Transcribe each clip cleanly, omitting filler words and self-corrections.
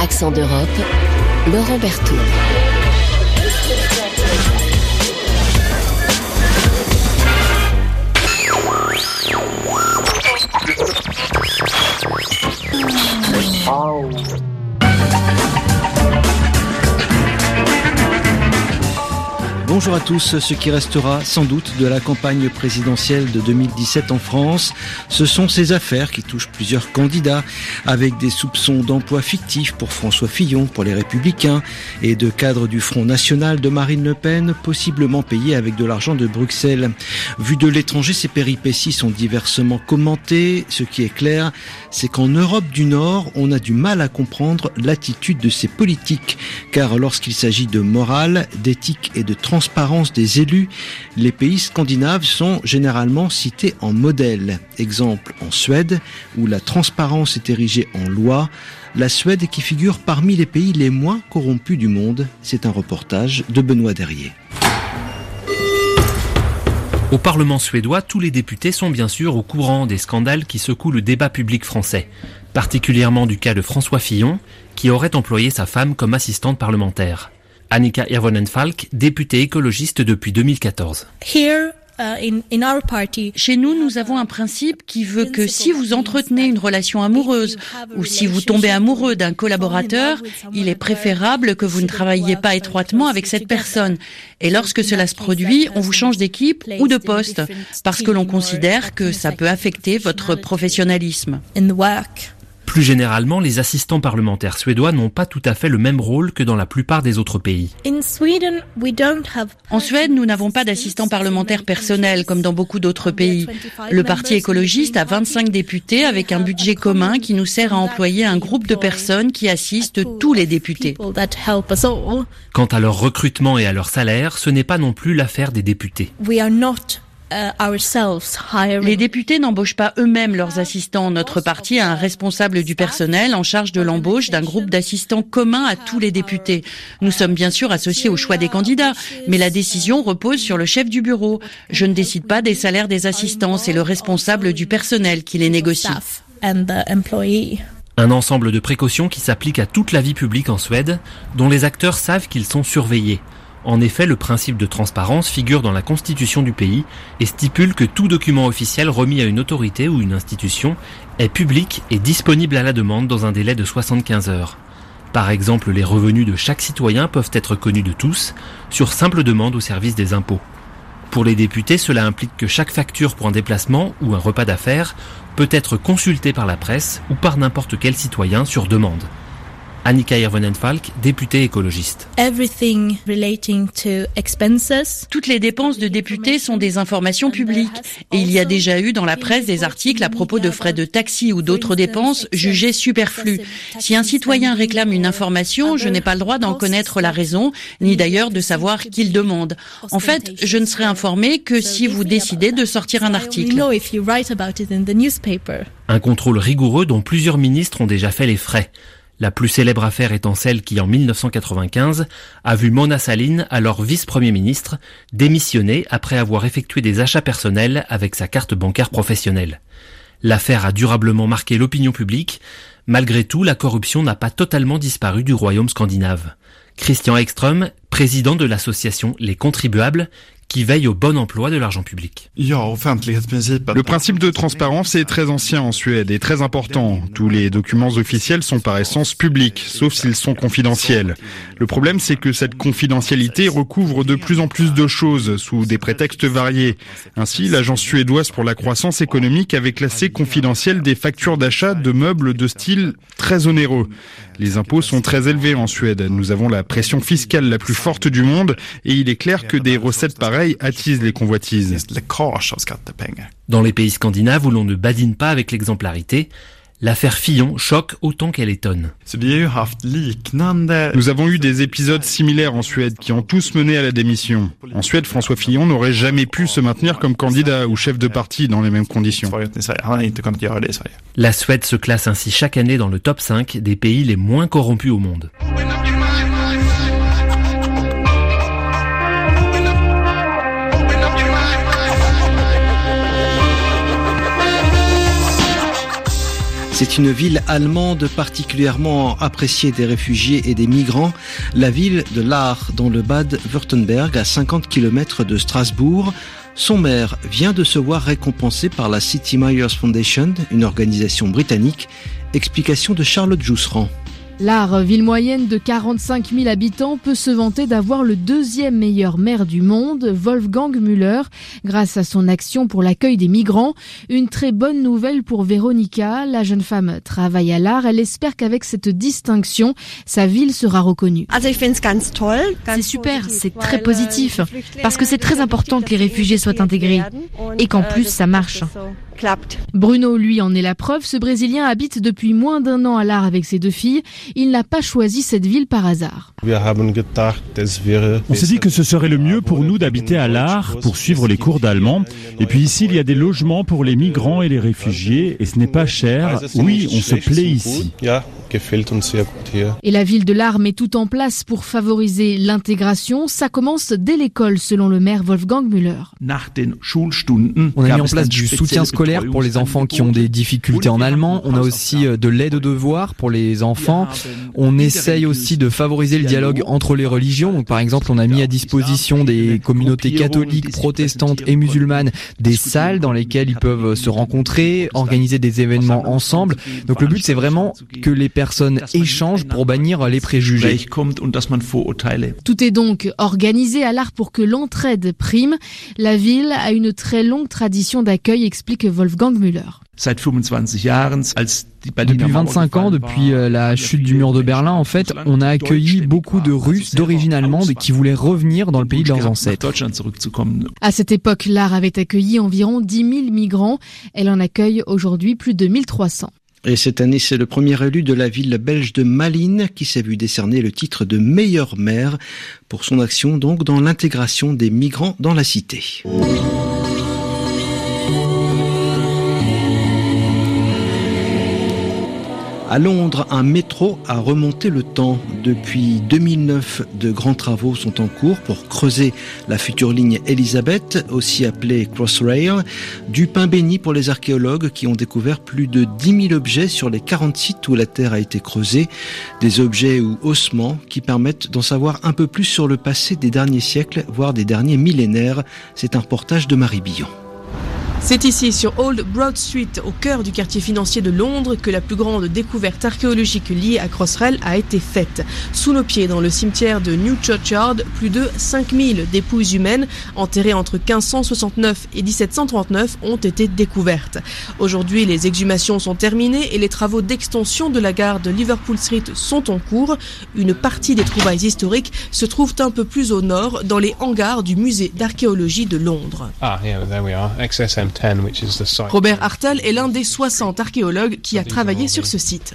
Accent d'Europe, Laurent Berthoud. Bonjour à tous. Ce qui restera sans doute de la campagne présidentielle de 2017 en France, ce sont ces affaires qui touchent plusieurs candidats, avec des soupçons d'emploi fictif pour François Fillon, pour les Républicains, et de cadres du Front National de Marine Le Pen, possiblement payés avec de l'argent de Bruxelles. Vu de l'étranger, ces péripéties sont diversement commentées. Ce qui est clair, c'est qu'en Europe du Nord, on a du mal à comprendre l'attitude de ces politiques, car lorsqu'il s'agit de morale, d'éthique et de transparence des élus, les pays scandinaves sont généralement cités en modèle. Exemple en Suède, où la transparence est érigée en loi. La Suède qui figure parmi les pays les moins corrompus du monde. C'est un reportage de Benoît Derrier. Au Parlement suédois, tous les députés sont bien sûr au courant des scandales qui secouent le débat public français, particulièrement du cas de François Fillon, qui aurait employé sa femme comme assistante parlementaire. Annika Hirvonen Falk, députée écologiste depuis 2014. Chez nous, nous avons un principe qui veut que si vous entretenez une relation amoureuse ou si vous tombez amoureux d'un collaborateur, il est préférable que vous ne travailliez pas étroitement avec cette personne. Et lorsque cela se produit, on vous change d'équipe ou de poste parce que l'on considère que ça peut affecter votre professionnalisme. Plus généralement, les assistants parlementaires suédois n'ont pas tout à fait le même rôle que dans la plupart des autres pays. En Suède, nous n'avons pas d'assistants parlementaires personnels comme dans beaucoup d'autres pays. Le Parti écologiste a 25 députés avec un budget commun qui nous sert à employer un groupe de personnes qui assistent tous les députés. Quant à leur recrutement et à leur salaire, ce n'est pas non plus l'affaire des députés. Les députés n'embauchent pas eux-mêmes leurs assistants. Notre parti a un responsable du personnel en charge de l'embauche d'un groupe d'assistants commun à tous les députés. Nous sommes bien sûr associés au choix des candidats, mais la décision repose sur le chef du bureau. Je ne décide pas des salaires des assistants, c'est le responsable du personnel qui les négocie. Un ensemble de précautions qui s'applique à toute la vie publique en Suède, dont les acteurs savent qu'ils sont surveillés. En effet, le principe de transparence figure dans la constitution du pays et stipule que tout document officiel remis à une autorité ou une institution est public et disponible à la demande dans un délai de 75 heures. Par exemple, les revenus de chaque citoyen peuvent être connus de tous, sur simple demande au service des impôts. Pour les députés, cela implique que chaque facture pour un déplacement ou un repas d'affaires peut être consultée par la presse ou par n'importe quel citoyen sur demande. Annika Hirvonen Falk, députée écologiste. Toutes les dépenses de députés sont des informations publiques. Et il y a déjà eu dans la presse des articles à propos de frais de taxi ou d'autres dépenses jugées superflues. Si un citoyen réclame une information, je n'ai pas le droit d'en connaître la raison, ni d'ailleurs de savoir qui le demande. En fait, je ne serai informée que si vous décidez de sortir un article. Un contrôle rigoureux dont plusieurs ministres ont déjà fait les frais. La plus célèbre affaire étant celle qui, en 1995, a vu Mona Sahlin, alors vice-premier ministre, démissionner après avoir effectué des achats personnels avec sa carte bancaire professionnelle. L'affaire a durablement marqué l'opinion publique. Malgré tout, la corruption n'a pas totalement disparu du royaume scandinave. Christian Ekström, président de l'association Les Contribuables, qui veille au bon emploi de l'argent public. Le principe de transparence est très ancien en Suède et très important. Tous les documents officiels sont par essence publics, sauf s'ils sont confidentiels. Le problème, c'est que cette confidentialité recouvre de plus en plus de choses, sous des prétextes variés. Ainsi, l'Agence suédoise pour la croissance économique avait classé confidentielles des factures d'achat de meubles de style très onéreux. Les impôts sont très élevés en Suède. Nous avons la pression fiscale la plus forte du monde et il est clair que des recettes pareilles attisent les convoitises. Dans les pays scandinaves où l'on ne badine pas avec l'exemplarité, l'affaire Fillon choque autant qu'elle étonne. Nous avons eu des épisodes similaires en Suède qui ont tous mené à la démission. En Suède, François Fillon n'aurait jamais pu se maintenir comme candidat ou chef de parti dans les mêmes conditions. La Suède se classe ainsi chaque année dans le top 5 des pays les moins corrompus au monde. C'est une ville allemande particulièrement appréciée des réfugiés et des migrants, la ville de Lahr dans le Bade-Württemberg à 50 km de Strasbourg. Son maire vient de se voir récompensé par la City Mayors Foundation, une organisation britannique. Explication de Charlotte Jousserand. Lahr, ville moyenne de 45 000 habitants, peut se vanter d'avoir le deuxième meilleur maire du monde, Wolfgang Müller, grâce à son action pour l'accueil des migrants. Une très bonne nouvelle pour Veronika. La jeune femme travaille à Lahr. Elle espère qu'avec cette distinction, sa ville sera reconnue. C'est super, c'est très positif, parce que c'est très important que les réfugiés soient intégrés, et qu'en plus ça marche. Bruno, lui, en est la preuve. Ce Brésilien habite depuis moins d'1 an à Lahr avec ses 2 filles. Il n'a pas choisi cette ville par hasard. On s'est dit que ce serait le mieux pour nous d'habiter à Lahr pour suivre les cours d'allemand. Et puis ici, il y a des logements pour les migrants et les réfugiés et ce n'est pas cher. Oui, on se plaît ici. Et la ville de Lahr met tout en place pour favoriser l'intégration. Ça commence dès l'école, selon le maire Wolfgang Müller. On a mis en place du soutien scolaire pour les enfants qui ont des difficultés en allemand. On a aussi de l'aide aux devoirs pour les enfants. On essaye aussi de favoriser le dialogue entre les religions. Donc, par exemple, on a mis à disposition des communautés catholiques, protestantes et musulmanes des salles dans lesquelles ils peuvent se rencontrer, organiser des événements ensemble. Donc le but, c'est vraiment que les personnes échangent pour bannir les préjugés. Tout est donc organisé à Lahr pour que l'entraide prime. La ville a une très longue tradition d'accueil, explique Wolfgang Müller. Depuis 25 ans, depuis la chute du mur de Berlin, en fait, on a accueilli beaucoup de Russes d'origine allemande qui voulaient revenir dans le pays de leurs ancêtres. À cette époque, Lahr avait accueilli environ 10 000 migrants. Elle en accueille aujourd'hui plus de 1300. Et cette année, c'est le premier élu de la ville belge de Malines qui s'est vu décerner le titre de meilleur maire pour son action donc dans l'intégration des migrants dans la cité. À Londres, un métro a remonté le temps. Depuis 2009, de grands travaux sont en cours pour creuser la future ligne Elizabeth, aussi appelée Crossrail. Du pain béni pour les archéologues qui ont découvert plus de 10 000 objets sur les 40 sites où la terre a été creusée. Des objets ou ossements qui permettent d'en savoir un peu plus sur le passé des derniers siècles, voire des derniers millénaires. C'est un reportage de Marie Billon. C'est ici, sur Old Broad Street, au cœur du quartier financier de Londres, que la plus grande découverte archéologique liée à Crossrail a été faite. Sous nos pieds, dans le cimetière de New Churchyard, plus de 5000 dépouilles humaines, enterrées entre 1569 et 1739, ont été découvertes. Aujourd'hui, les exhumations sont terminées et les travaux d'extension de la gare de Liverpool Street sont en cours. Une partie des trouvailles historiques se trouve un peu plus au nord, dans les hangars du musée d'archéologie de Londres. Robert Hartel est l'un des 60 archéologues qui a travaillé sur ce site.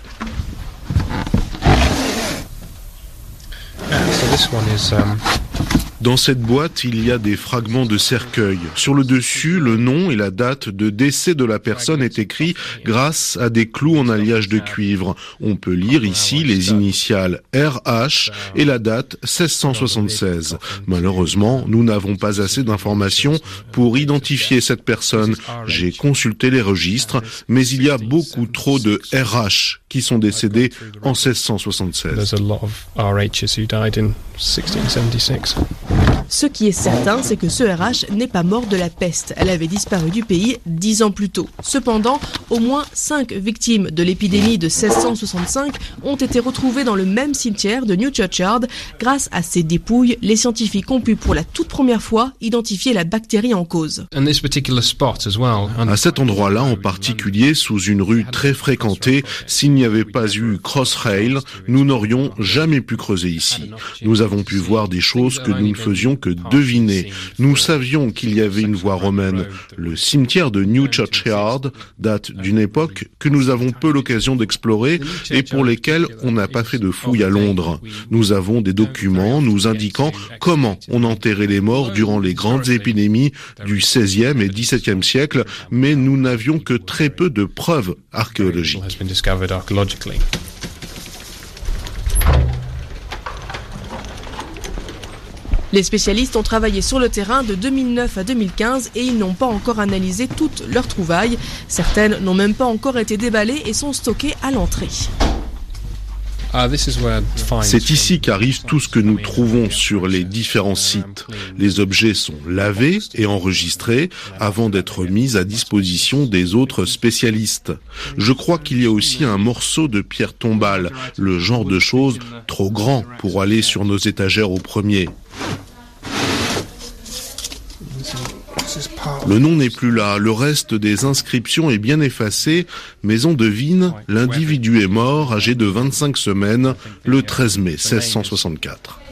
Dans cette boîte, il y a des fragments de cercueil. Sur le dessus, le nom et la date de décès de la personne est écrit grâce à des clous en alliage de cuivre. On peut lire ici les initiales RH et la date 1676. Malheureusement, nous n'avons pas assez d'informations pour identifier cette personne. J'ai consulté les registres, mais il y a beaucoup trop de RH qui sont décédés en 1676. Ce qui est certain, c'est que ce RH n'est pas mort de la peste. Elle avait disparu du pays 10 ans plus tôt. Cependant, au moins 5 victimes de l'épidémie de 1665 ont été retrouvées dans le même cimetière de New Churchyard. Grâce à ces dépouilles, les scientifiques ont pu pour la toute première fois identifier la bactérie en cause. À cet endroit-là en particulier, sous une rue très fréquentée, s'il n'y avait pas eu Crossrail, nous n'aurions jamais pu creuser ici. Nous avons pu voir des choses que nous ne faisions que deviner. Nous savions qu'il y avait une voie romaine. Le cimetière de New Churchyard date d'une époque que nous avons peu l'occasion d'explorer et pour lesquelles on n'a pas fait de fouilles à Londres. Nous avons des documents nous indiquant comment on enterrait les morts durant les grandes épidémies du XVIe et XVIIe siècle, mais nous n'avions que très peu de preuves archéologiques. Les spécialistes ont travaillé sur le terrain de 2009 à 2015 et ils n'ont pas encore analysé toutes leurs trouvailles. Certaines n'ont même pas encore été déballées et sont stockées à l'entrée. C'est ici qu'arrive tout ce que nous trouvons sur les différents sites. Les objets sont lavés et enregistrés avant d'être mis à disposition des autres spécialistes. Je crois qu'il y a aussi un morceau de pierre tombale, le genre de choses trop grand pour aller sur nos étagères au premier. Le nom n'est plus là, le reste des inscriptions est bien effacé, mais on devine, l'individu est mort, âgé de 25 semaines, le 13 mai 1664.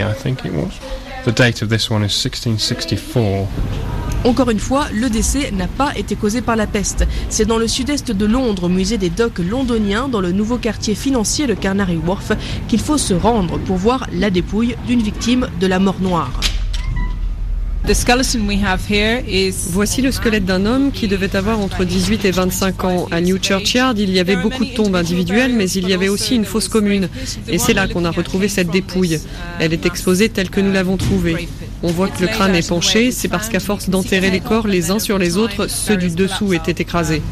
Encore une fois, le décès n'a pas été causé par la peste. C'est dans le sud-est de Londres, au musée des docks londoniens, dans le nouveau quartier financier de Canary Wharf, qu'il faut se rendre pour voir la dépouille d'une victime de la mort noire. Voici le squelette d'un homme qui devait avoir entre 18 et 25 ans. À New Churchyard, il y avait beaucoup de tombes individuelles, mais il y avait aussi une fosse commune. Et c'est là qu'on a retrouvé cette dépouille. Elle est exposée telle que nous l'avons trouvée. On voit que le crâne est penché, c'est parce qu'à force d'enterrer les corps les uns sur les autres, ceux du dessous étaient écrasés.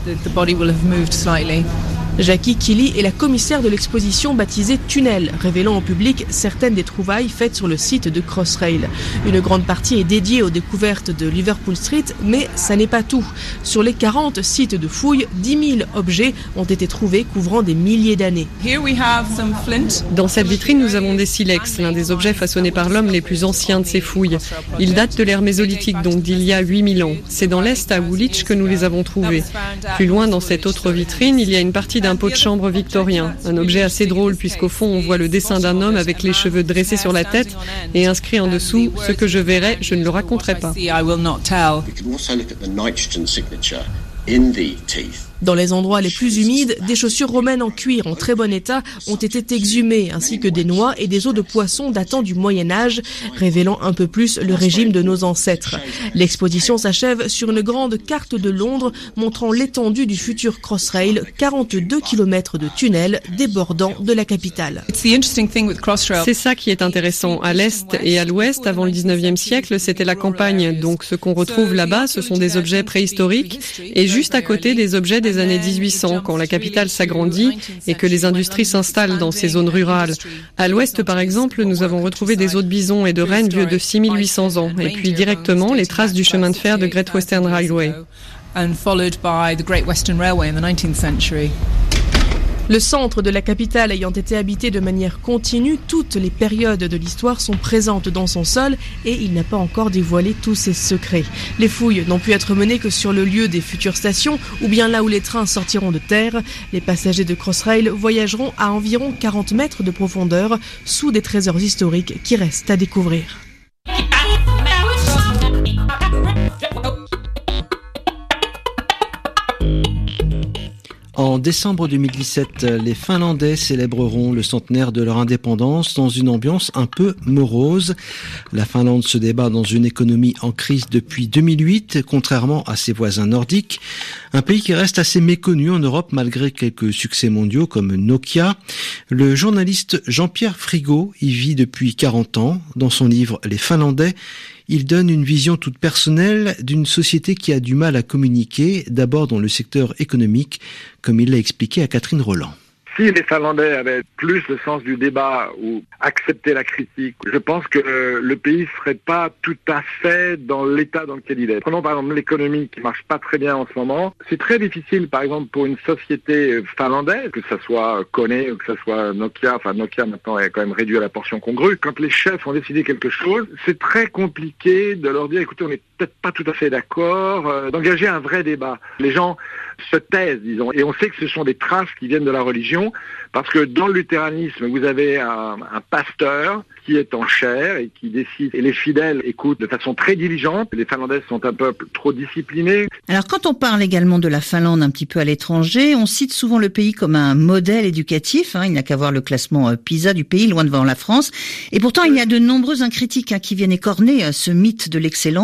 Jackie Keely est la commissaire de l'exposition baptisée Tunnel, révélant au public certaines des trouvailles faites sur le site de Crossrail. Une grande partie est dédiée aux découvertes de Liverpool Street, mais ça n'est pas tout. Sur les 40 sites de fouilles, 10 000 objets ont été trouvés couvrant des milliers d'années. Dans cette vitrine, nous avons des silex, l'un des objets façonnés par l'homme les plus anciens de ces fouilles. Ils datent de l'ère mésolithique, donc d'il y a 8000 ans. C'est dans l'est, à Woolwich, que nous les avons trouvés. Plus loin, dans cette autre vitrine, il y a une partie d'un pot de chambre victorien. Un objet assez drôle puisqu'au fond on voit le dessin d'un homme avec les cheveux dressés sur la tête et inscrit en dessous « Ce que je verrai, je ne le raconterai pas ». Dans les endroits les plus humides, des chaussures romaines en cuir en très bon état ont été exhumées, ainsi que des noix et des os de poisson datant du Moyen-Âge, révélant un peu plus le régime de nos ancêtres. L'exposition s'achève sur une grande carte de Londres montrant l'étendue du futur Crossrail, 42 km de tunnels débordant de la capitale. C'est ça qui est intéressant. À l'est et à l'ouest, avant le 19e siècle, c'était la campagne. Donc ce qu'on retrouve là-bas, ce sont des objets préhistoriques et juste à côté des objets des années 1800, quand la capitale s'agrandit et que les industries s'installent dans ces zones rurales. À l'ouest, par exemple, nous avons retrouvé des os de bison et de rennes vieux de 6800 ans, et puis directement les traces du chemin de fer de Great Western Railway. Le centre de la capitale ayant été habité de manière continue, toutes les périodes de l'histoire sont présentes dans son sol et il n'a pas encore dévoilé tous ses secrets. Les fouilles n'ont pu être menées que sur le lieu des futures stations ou bien là où les trains sortiront de terre. Les passagers de Crossrail voyageront à environ 40 mètres de profondeur sous des trésors historiques qui restent à découvrir. En décembre 2017, les Finlandais célébreront le centenaire de leur indépendance dans une ambiance un peu morose. La Finlande se débat dans une économie en crise depuis 2008, contrairement à ses voisins nordiques. Un pays qui reste assez méconnu en Europe malgré quelques succès mondiaux comme Nokia. Le journaliste Jean-Pierre Frigo y vit depuis 40 ans. Dans son livre « Les Finlandais », il donne une vision toute personnelle d'une société qui a du mal à communiquer, d'abord dans le secteur économique, comme il l'a expliqué à Catherine Roland. Si les Finlandais avaient plus le sens du débat ou accepté la critique, je pense que le pays ne serait pas tout à fait dans l'état dans lequel il est. Prenons par exemple l'économie qui marche pas très bien en ce moment. C'est très difficile par exemple pour une société finlandaise, que ce soit Kone ou que ce soit Nokia, enfin Nokia maintenant est quand même réduit à la portion congrue. Quand les chefs ont décidé quelque chose, c'est très compliqué de leur dire écoutez on n'est peut-être pas tout à fait d'accord, d'engager un vrai débat. Les gens se taisent, disons. Et on sait que ce sont des traces qui viennent de la religion, parce que dans le luthéranisme, vous avez un pasteur qui est en chair et qui décide. Et les fidèles écoutent de façon très diligente. Les Finlandais sont un peuple trop discipliné. Alors quand on parle également de la Finlande un petit peu à l'étranger, on cite souvent le pays comme un modèle éducatif. Il n'a qu'à voir le classement PISA du pays, loin devant la France. Et pourtant, il y a de nombreuses critiques qui viennent écorner ce mythe de l'excellence.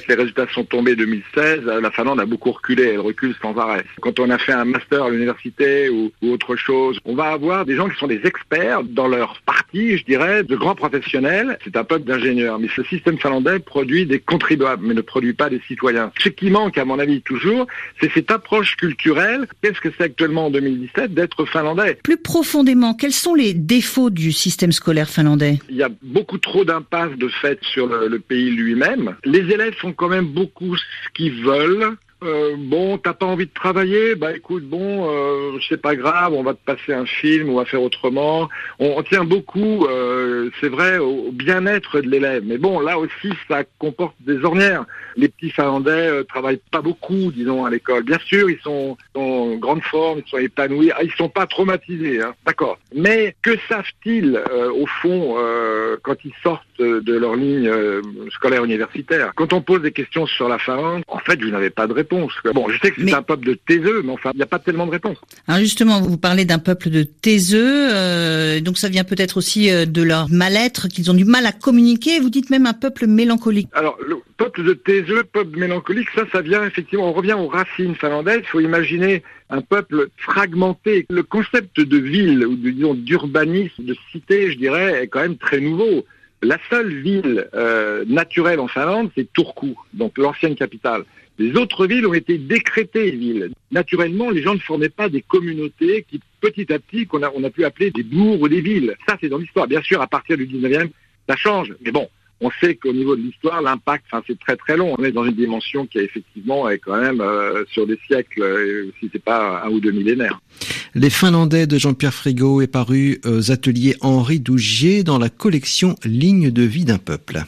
les résultats sont tombés 2016, la Finlande a beaucoup reculé, elle recule sans arrêt. Quand on a fait un master à l'université ou autre chose, on va avoir des gens qui sont des experts dans leur partie, je dirais, de grands professionnels. C'est un peuple d'ingénieurs. Mais ce système finlandais produit des contribuables, mais ne produit pas des citoyens. Ce qui manque, à mon avis, toujours, c'est cette approche culturelle. Qu'est-ce que c'est actuellement en 2017 d'être finlandais? Plus profondément, quels sont les défauts du système scolaire finlandais? Il y a beaucoup trop d'impasses de fait sur le pays lui-même. Les élèves font quand même beaucoup ce qu'ils veulent. T'as pas envie de travailler, écoute, c'est pas grave, on va te passer un film, on va faire autrement. On tient beaucoup, c'est vrai, au bien-être de l'élève. Mais là aussi, ça comporte des ornières. Les petits Finlandais travaillent pas beaucoup, disons, à l'école. Bien sûr, ils sont en grande forme, ils sont épanouis, ils sont pas traumatisés, d'accord. Mais que savent-ils, au fond, quand ils sortent de leur ligne scolaire universitaire? Quand on pose des questions sur la Finlande, en fait, vous n'avez pas de réponse. Je sais que c'est un peuple de taiseux, mais enfin, il n'y a pas tellement de réponses. Alors justement, vous parlez d'un peuple de taiseux, donc ça vient peut-être aussi de leur mal-être, qu'ils ont du mal à communiquer. Vous dites même un peuple mélancolique. Alors, le peuple de taiseux, peuple mélancolique, ça vient effectivement, on revient aux racines finlandaises. Il faut imaginer un peuple fragmenté. Le concept de ville, ou d'urbanisme, de cité, je dirais, est quand même très nouveau. La seule ville naturelle en Finlande, c'est Turku, donc l'ancienne capitale. Les autres villes ont été décrétées villes. Naturellement, les gens ne formaient pas des communautés qui, petit à petit, on a pu appeler des bourgs ou des villes. Ça, c'est dans l'histoire. Bien sûr, à partir du 19e, ça change. Mais on sait qu'au niveau de l'histoire, l'impact, c'est très très long. On est dans une dimension qui effectivement est quand même sur des siècles, si c'est pas un ou deux millénaires. Les Finlandais de Jean-Pierre Frigo est paru aux ateliers Henri Dougier dans la collection Ligne de vie d'un peuple.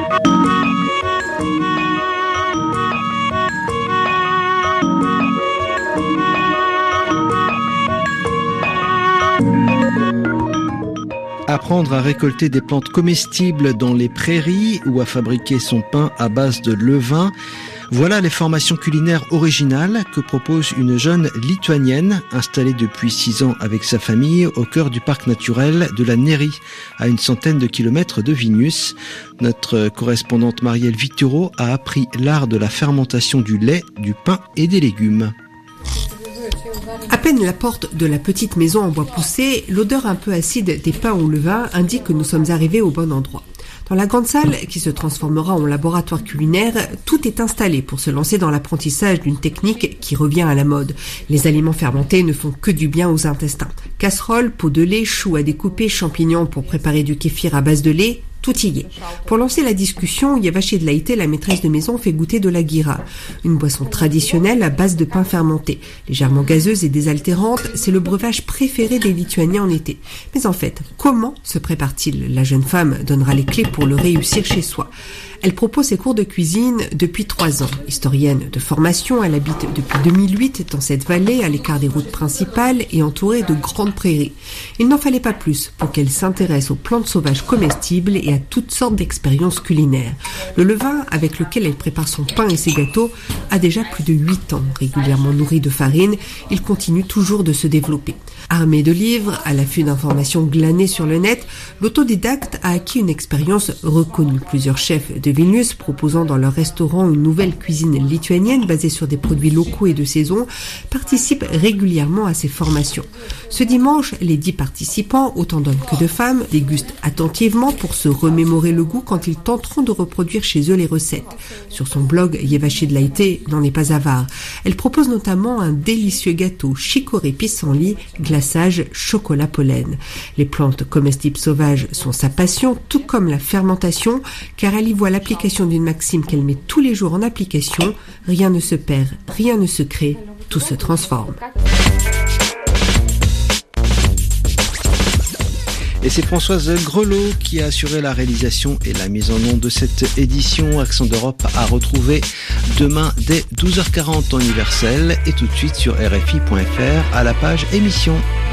Apprendre à récolter des plantes comestibles dans les prairies ou à fabriquer son pain à base de levain. Voilà les formations culinaires originales que propose une jeune Lituanienne installée depuis 6 ans avec sa famille au cœur du parc naturel de la Neri, à une centaine de kilomètres de Vilnius. Notre correspondante Marielle Vituro a appris l'art de la fermentation du lait, du pain et des légumes. À peine la porte de la petite maison en bois poussé, l'odeur un peu acide des pains au levain indique que nous sommes arrivés au bon endroit. Dans la grande salle, qui se transformera en laboratoire culinaire, tout est installé pour se lancer dans l'apprentissage d'une technique qui revient à la mode. Les aliments fermentés ne font que du bien aux intestins. Casseroles, pots de lait, choux à découper, champignons pour préparer du kéfir à base de lait, tout y est. Pour lancer la discussion, Yeva Shedlaïté, la maîtresse de maison, fait goûter de la gira, une boisson traditionnelle à base de pain fermenté. Légèrement gazeuse et désaltérante, c'est le breuvage préféré des Lituaniens en été. Mais en fait, comment se prépare-t-il? La jeune femme donnera les clés pour le réussir chez soi. Elle propose ses cours de cuisine depuis 3 ans. Historienne de formation, elle habite depuis 2008 dans cette vallée, à l'écart des routes principales et entourée de grandes prairies. Il n'en fallait pas plus pour qu'elle s'intéresse aux plantes sauvages comestibles et à toutes sortes d'expériences culinaires. Le levain, avec lequel elle prépare son pain et ses gâteaux, a déjà plus de 8 ans. Régulièrement nourri de farine, il continue toujours de se développer. Armé de livres, à l'affût d'informations glanées sur le net, l'autodidacte a acquis une expérience reconnue. Plusieurs chefs de Vilnius, proposant dans leur restaurant une nouvelle cuisine lituanienne basée sur des produits locaux et de saison, participent régulièrement à ces formations. Ce dimanche, les 10 participants, autant d'hommes que de femmes, dégustent attentivement pour se remémorer le goût quand ils tenteront de reproduire chez eux les recettes. Sur son blog, Yeva Shedlaïté n'en est pas avare. Elle propose notamment un délicieux gâteau chicorée pissenlit, glaçage chocolat pollen. Les plantes comestibles sauvages sont sa passion, tout comme la fermentation, car elle y voit l'application d'une maxime qu'elle met tous les jours en application: rien ne se perd, rien ne se crée, tout se transforme. Et c'est Françoise Grelot qui a assuré la réalisation et la mise en onde de cette édition. Accent d'Europe à retrouver demain dès 12h40 en universel et tout de suite sur RFI.fr à la page émission.